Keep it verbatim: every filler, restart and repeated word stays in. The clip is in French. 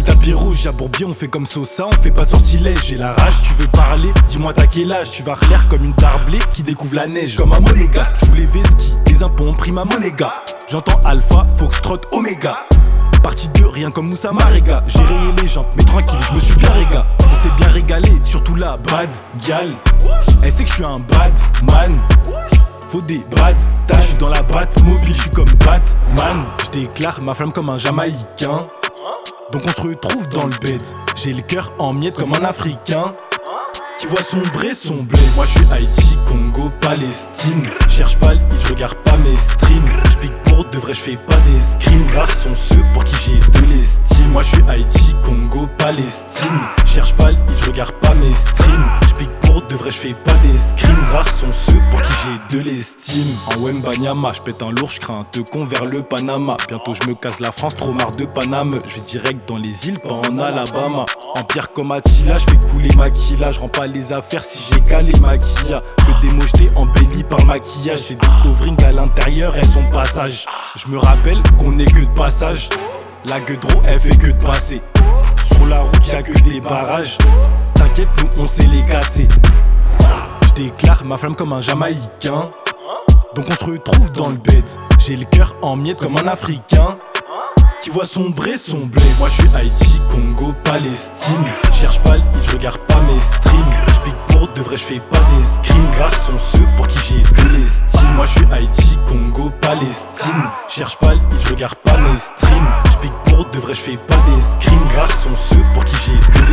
tapis rouge, à Bourbier on fait comme Sosa, on fait pas de sortilège. J'ai la rage, tu veux parler, dis-moi t'as quel âge. Tu vas relaire comme une darblée qui découvre la neige. Comme un monégasque, je voulais Veski, les impôts ont pris ma monéga. J'entends Alpha, Foxtrot, Omega. Partie deux, rien comme Moussa Marega. J'ai rayé les jantes, mais tranquille, je me suis bien réga. On s'est bien régalé, surtout la bad gal. Elle sait que je suis un bad man. Faut des brad, je suis dans la batte mobile, je suis comme Batman. Je déclare ma flamme comme un Jamaïcain. Donc on se retrouve dans le bed. J'ai le cœur en miettes comme un Africain qui voit sombrer son blé. Moi je suis Haïti, Congo, Palestine. Cherche pas le hit, je regarde pas mes streams. Je pique pour de vrai, je fais pas des screams. Rares sont ceux pour qui j'ai de l'estime. Moi je suis Haïti, Congo, Palestine. Cherche pas le hit, je regarde pas mes streams. Je pique pour de vrai, je fais pas des screams. Rares sont ceux pour qui j'ai de l'estime. En Wembanyama, je pète un lourd, je crains un teucon vers le Panama. Bientôt je me casse la France, trop marre de Paname. Je vais direct dans les îles, pas en Alabama. En pierre comme Attila, je fais couler maquillage. Je rends pas les affaires si j'ai calé maquillage. Que des mots jetés embellis par le maquillage. J'ai des coverings à l'intérieur et son passage. Je me rappelle qu'on est que de passage. La gueudreau elle fait que de passer. Sur la route y'a que des barrages. T'inquiète, nous on sait les casser. Je déclare ma flamme comme un Jamaïcain. Donc on se retrouve dans le bed. J'ai le cœur en miettes comme un Africain qui voit sombrer son blé. Moi je suis Haïti, Congo, Palestine. Cherche pas le hit, je regarde pas mes streams. Je pique pour de vrai, je fais pas des screams. Rares sont ceux pour qui j'ai de l'estime. Moi je suis Haïti, Congo, Palestine. Cherche pas le hit, je regarde pas mes streams. Je pique pour de vrai, je fais pas des screams. Rares sont ceux pour qui j'ai de l'estime.